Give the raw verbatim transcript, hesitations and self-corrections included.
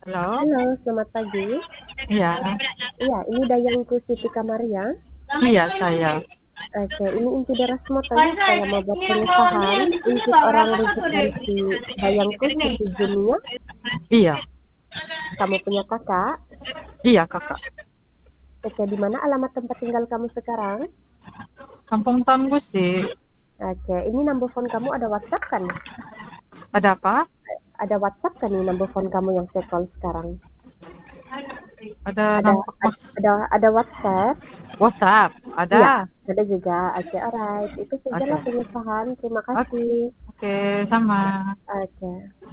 Halo? Halo, selamat pagi. Iya. Iya, ini Dayangku Siti Kamaria. Iya, saya. Oke, ini Inti Deras mau tanya saya mau buat pengusahaan untuk orang rujukan si Dayangku Siti Jumia. Iya. Kamu punya kakak? Iya, Kakak. Oke, di mana alamat tempat tinggal kamu sekarang? Kampung Tangguh sih. Oke, ini number phone kamu ada WhatsApp kan? Ada apa? Ada WhatsApp kan nih number phone kamu yang saya call sekarang? Ada Ada nampak ad- ada ada WhatsApp? WhatsApp? Iya, Ada. ada juga. Oke, alright. Itu sajalah Oke. pengusahaan. Terima Oke. kasih. Oke, sama. Oke.